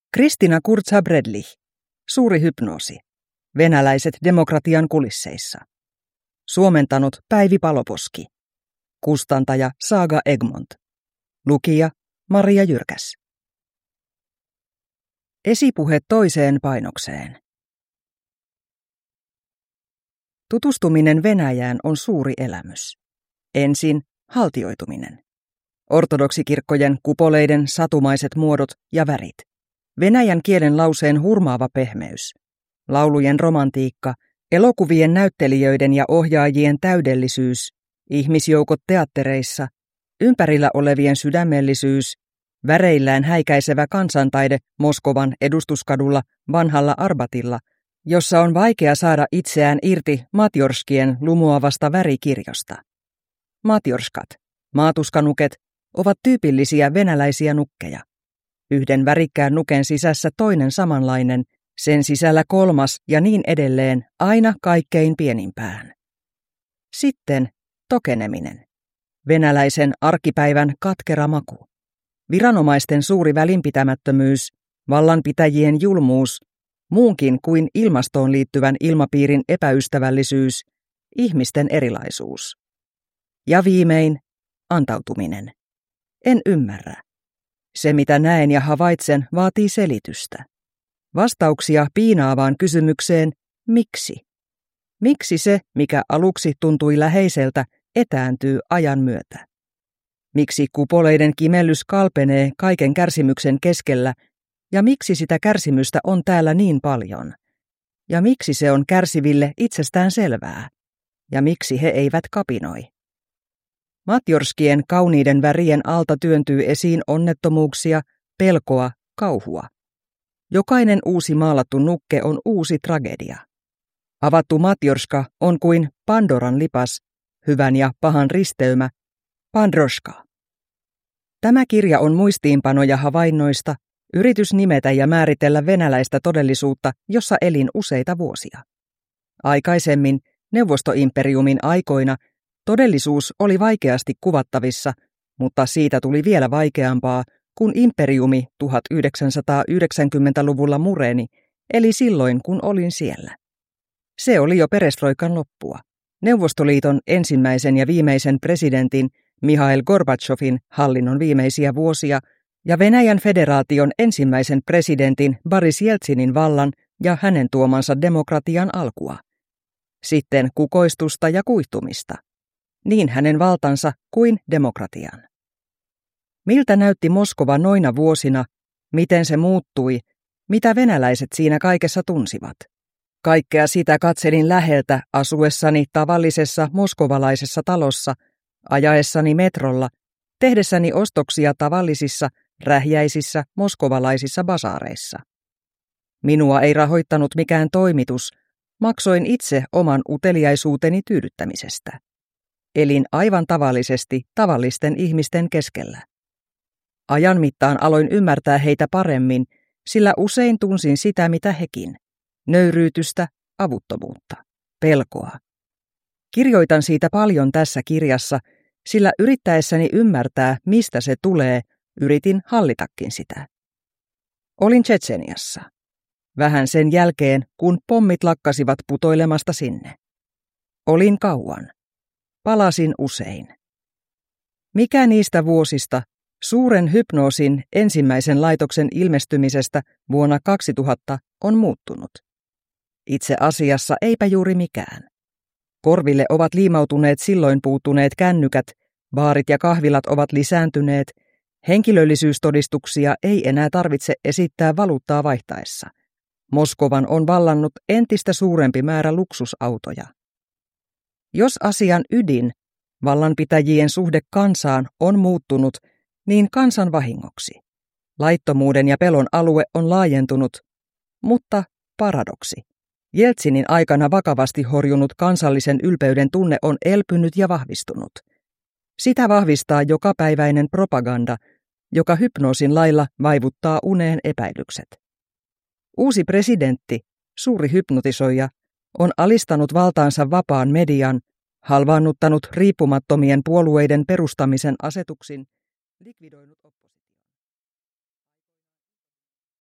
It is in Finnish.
Kristina Kurza-Bredlich, Suuri hypnoosi. Venäläiset demokratian kulisseissa. Suomentanut Päivi Paloposki. Kustantaja Saga Egmont. Lukija Maria Jyrkäs. Esipuhe toiseen painokseen. Tutustuminen Venäjään on suuri elämys. Ensin haltioituminen. Ortodoksikirkkojen kupoleiden satumaiset muodot ja värit. Venäjän kielen lauseen hurmaava pehmeys. Laulujen romantiikka, elokuvien näyttelijöiden ja ohjaajien täydellisyys, ihmisjoukot teattereissa, ympärillä olevien sydämellisyys, väreillään häikäisevä kansantaide Moskovan edustuskadulla vanhalla Arbatilla, jossa on vaikea saada itseään irti matjorskien lumuavasta värikirjosta. Matjorskat, maatuskanuket, ovat tyypillisiä venäläisiä nukkeja. Yhden värikkään nuken sisässä toinen samanlainen, sen sisällä kolmas ja niin edelleen, aina kaikkein pienimpään. Sitten tokeneminen. Venäläisen arkipäivän katkera maku. Viranomaisten suuri välinpitämättömyys, vallanpitäjien julmuus, muunkin kuin ilmastoon liittyvän ilmapiirin epäystävällisyys, ihmisten erilaisuus. Ja viimein antautuminen. En ymmärrä. Se, mitä näen ja havaitsen, vaatii selitystä. Vastauksia piinaavaan kysymykseen, miksi? Miksi se, mikä aluksi tuntui läheiseltä, etääntyy ajan myötä? Miksi kupoleiden kimellys kalpenee kaiken kärsimyksen keskellä, ja miksi sitä kärsimystä on täällä niin paljon? Ja miksi se on kärsiville itsestään selvää? Ja miksi he eivät kapinoi? Matjorskien kauniiden värien alta työntyy esiin onnettomuuksia, pelkoa, kauhua. Jokainen uusi maalattu nukke on uusi tragedia. Avattu matjorska on kuin Pandoran lipas, hyvän ja pahan risteymä, Pandroška. Tämä kirja on muistiinpanoja havainnoista, yritys nimetä ja määritellä venäläistä todellisuutta, jossa elin useita vuosia. Aikaisemmin, Neuvostoimperiumin aikoina, todellisuus oli vaikeasti kuvattavissa, mutta siitä tuli vielä vaikeampaa, kun imperiumi 1990-luvulla mureni, eli silloin kun olin siellä. Se oli jo perestroikan loppua. Neuvostoliiton ensimmäisen ja viimeisen presidentin Mihail Gorbatsovin hallinnon viimeisiä vuosia ja Venäjän federaation ensimmäisen presidentin Boris Jeltsinin vallan ja hänen tuomansa demokratian alkua. Sitten kukoistusta ja kuihtumista. Niin hänen valtansa kuin demokratian. Miltä näytti Moskova noina vuosina, miten se muuttui, mitä venäläiset siinä kaikessa tunsivat? Kaikkea sitä katselin läheltä asuessani tavallisessa moskovalaisessa talossa, ajaessani metrolla, tehdessäni ostoksia tavallisissa, rähjäisissä moskovalaisissa basaareissa. Minua ei rahoittanut mikään toimitus, maksoin itse oman uteliaisuuteni tyydyttämisestä. Elin aivan tavallisesti tavallisten ihmisten keskellä. Ajan mittaan aloin ymmärtää heitä paremmin, sillä usein tunsin sitä, mitä hekin. Nöyryytystä, avuttomuutta, pelkoa. Kirjoitan siitä paljon tässä kirjassa, sillä yrittäessäni ymmärtää, mistä se tulee, yritin hallitakin sitä. Olin Tšetšeniassa. Vähän sen jälkeen, kun pommit lakkasivat putoilemasta sinne. Olin kauan. Palasin usein. Mikä niistä vuosista, suuren hypnoosin ensimmäisen laitoksen ilmestymisestä vuonna 2000, on muuttunut? Itse asiassa eipä juuri mikään. Korville ovat liimautuneet silloin puuttuneet kännykät, baarit ja kahvilat ovat lisääntyneet, henkilöllisyystodistuksia ei enää tarvitse esittää valuuttaa vaihtaessa. Moskovan on vallannut entistä suurempi määrä luksusautoja. Jos asian ydin, vallanpitäjien suhde kansaan, on muuttunut, niin kansan vahingoksi. Laittomuuden ja pelon alue on laajentunut, mutta paradoksi. Jeltsinin aikana vakavasti horjunut kansallisen ylpeyden tunne on elpynyt ja vahvistunut. Sitä vahvistaa jokapäiväinen propaganda, joka hypnoosin lailla vaivuttaa uneen epäilykset. Uusi presidentti, suuri hypnotisoija, on alistanut valtaansa vapaan median, halvaannuttanut riippumattomien puolueiden perustamisen asetuksin, likvidoinut oppositiota.